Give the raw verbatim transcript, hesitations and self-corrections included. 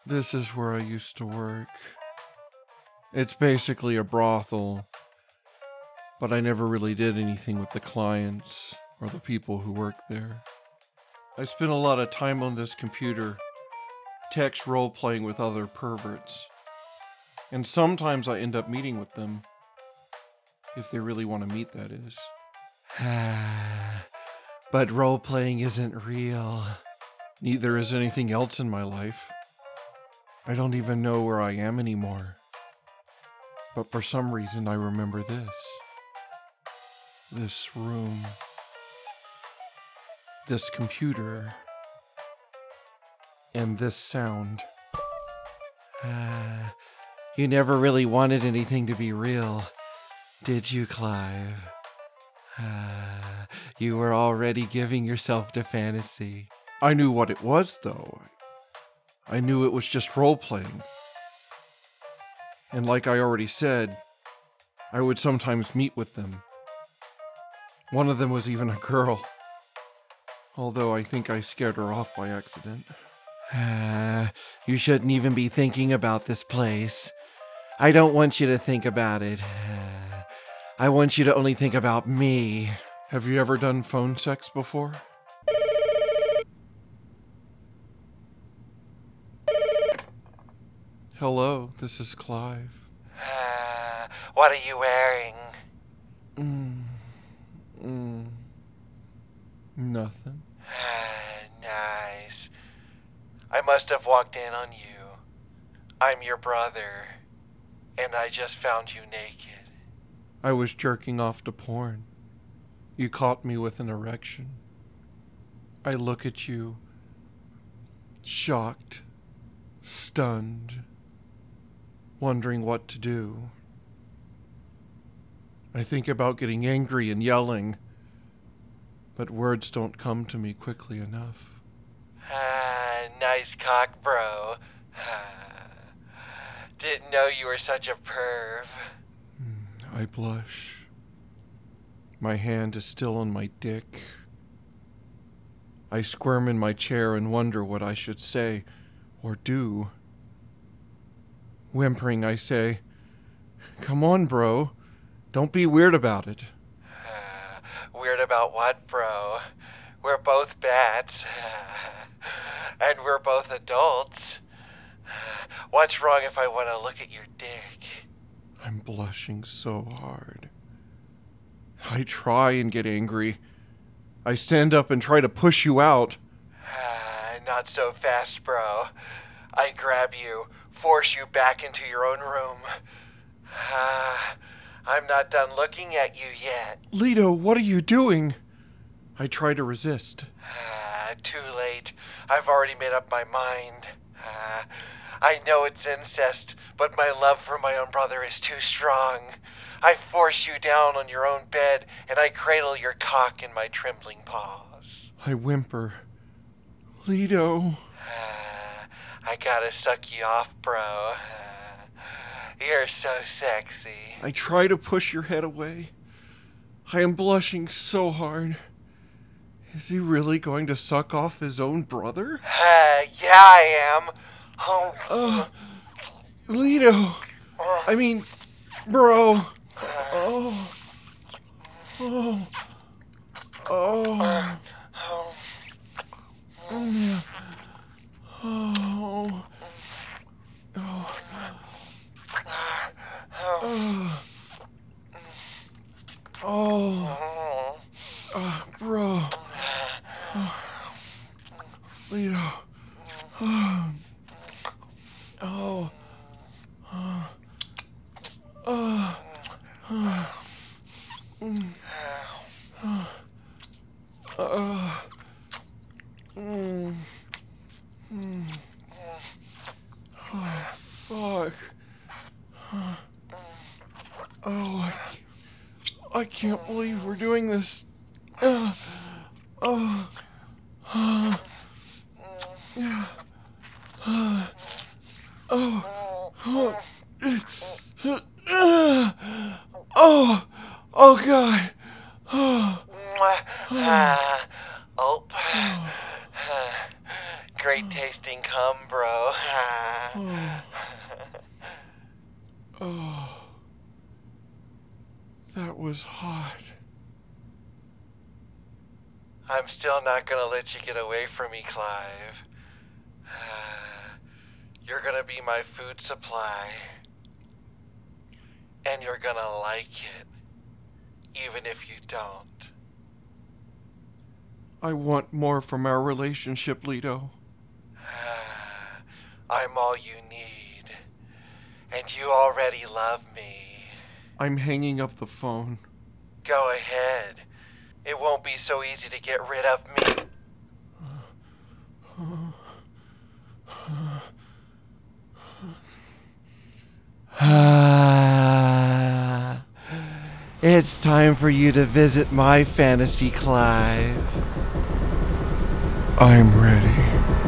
This is where I used to work. It's basically a brothel, but I never really did anything with the clients or the people who work there. I spent a lot of time on this computer, text role-playing with other perverts. And sometimes I end up meeting with them. If they really want to meet, that is. But role-playing isn't real. Neither is anything else in my life. I don't even know where I am anymore. But for some reason I remember this. This room. This computer. And this sound. Ah, you never really wanted anything to be real, did you, Clive? Ah, you were already giving yourself to fantasy. I knew what it was, though. I knew it was just role-playing. And like I already said, I would sometimes meet with them. One of them was even a girl, although I think I scared her off by accident. Ah, you shouldn't even be thinking about this place. I don't want you to think about it. Ah, I want you to only think about me. Have you ever done phone sex before? Hello, this is Clive. Uh, what are you wearing? Mm, mm, nothing. Nice. I must have walked in on you. I'm your brother, and I just found you naked. I was jerking off to porn. You caught me with an erection. I look at you, shocked, stunned, wondering what to do. I think about getting angry and yelling, but words don't come to me quickly enough. Ah, nice cock, bro. Ah, didn't know you were such a perv. I blush. My hand is still on my dick. I squirm in my chair and wonder what I should say or do. Whimpering, I say, "Come on, bro. Don't be weird about it." Ah, weird about what, bro? We're both bats. And we're both adults. What's wrong if I want to look at your dick? I'm blushing so hard. I try and get angry. I stand up and try to push you out. Ah, not so fast, bro. I grab you, force you back into your own room. Ah, I'm not done looking at you yet. Lito, what are you doing? I try to resist. Ah, too late. I've already made up my mind. Ah, I know it's incest, but my love for my own brother is too strong. I force you down on your own bed, and I cradle your cock in my trembling paws. I whimper. Lito. Ah, I gotta suck you off, bro. Ah, you're so sexy. I try to push your head away. I am blushing so hard. Is he really going to suck off his own brother? Ah, yeah, I am. Oh, Uh, Lito. I mean, bro. Oh. Oh. Oh. Oh. Oh. Oh. Oh. Oh. Bro. Oh. Lito. Oh. Oh. Oh. Oh. Oh. Mm. Oh. Oh. Mm. Mm. Oh, fuck. Oh, I, I can't believe we're doing this. Uh, oh. Uh, yeah. Uh, oh. Oh. Uh, oh. Oh, God. Oh. ah, oh. great tasting cum, bro. Oh, that was hot. I'm still not gonna let you get away from me, Clive. You're gonna be my food supply. And you're gonna like it, even if you don't. I want more from our relationship, Leto. I'm all you need. And you already love me. I'm hanging up the phone. Go ahead. It won't be so easy to get rid of me. It's time for you to visit my fantasy, Clive. I'm ready.